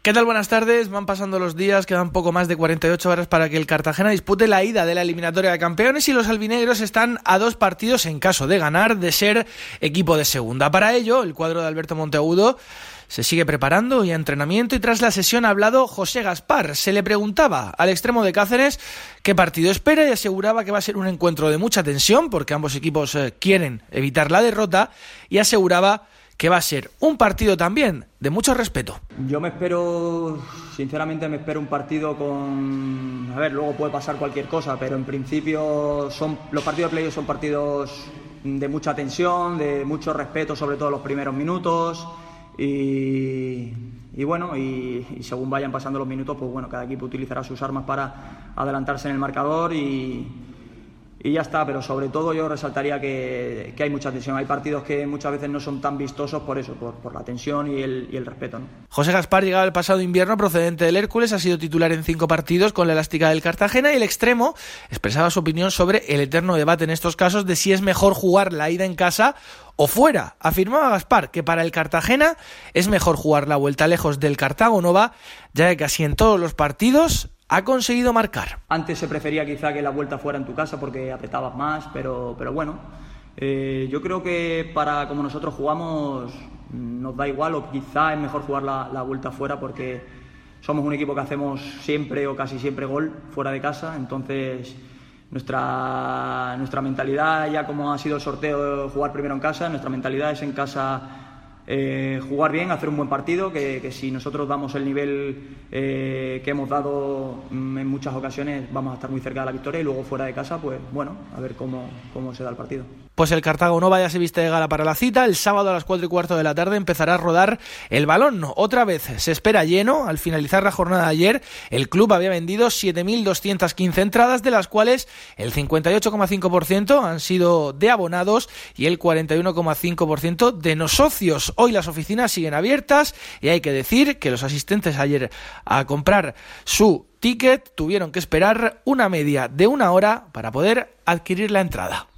¿Qué tal? Buenas tardes. Van pasando los días, quedan poco más de 48 horas para que el Cartagena dispute la ida de la eliminatoria de campeones y los albinegros están a 2 partidos, en caso de ganar, de ser equipo de segunda. Para ello, el cuadro de Alberto Monteagudo se sigue preparando y a entrenamiento, y tras la sesión ha hablado José Gaspar. Se le preguntaba al extremo de Cáceres qué partido espera y aseguraba que va a ser un encuentro de mucha tensión porque ambos equipos quieren evitar la derrota, y aseguraba que va a ser un partido también de mucho respeto. Yo sinceramente me espero un partido con... A ver, luego puede pasar cualquier cosa, pero en principio los partidos de playoff son partidos de mucha tensión, de mucho respeto, sobre todo los primeros minutos, y según vayan pasando los minutos, pues bueno, cada equipo utilizará sus armas para adelantarse en el marcador y ya está, pero sobre todo yo resaltaría que hay mucha tensión. Hay partidos que muchas veces no son tan vistosos por eso, por la tensión y el respeto, ¿no? José Gaspar llegaba el pasado invierno procedente del Hércules, ha sido titular en 5 partidos con la elástica del Cartagena, y el extremo expresaba su opinión sobre el eterno debate en estos casos de si es mejor jugar la ida en casa o fuera. Afirmaba Gaspar que para el Cartagena es mejor jugar la vuelta lejos del Cartago Nova, ya que casi en todos los partidos ha conseguido marcar. Antes se prefería quizá que la vuelta fuera en tu casa porque apretabas más, pero bueno, yo creo que para como nosotros jugamos nos da igual, o quizá es mejor jugar la vuelta fuera porque somos un equipo que hacemos siempre o casi siempre gol fuera de casa. Entonces nuestra mentalidad, ya como ha sido el sorteo de jugar primero en casa, nuestra mentalidad es en casa jugar bien, hacer un buen partido, que si nosotros damos el nivel que hemos dado en muchas ocasiones vamos a estar muy cerca de la victoria, y luego fuera de casa, pues bueno, a ver cómo se da el partido. Pues el Cartago Nova ya se viste de gala para la cita. El sábado a las 4:15 de la tarde empezará a rodar el balón. Otra vez se espera lleno. Al finalizar la jornada de ayer, el club había vendido 7.215 entradas, de las cuales el 58,5% han sido de abonados y el 41,5% de no socios. Hoy las oficinas siguen abiertas y hay que decir que los asistentes ayer a comprar su ticket tuvieron que esperar una media de 1 hora para poder adquirir la entrada.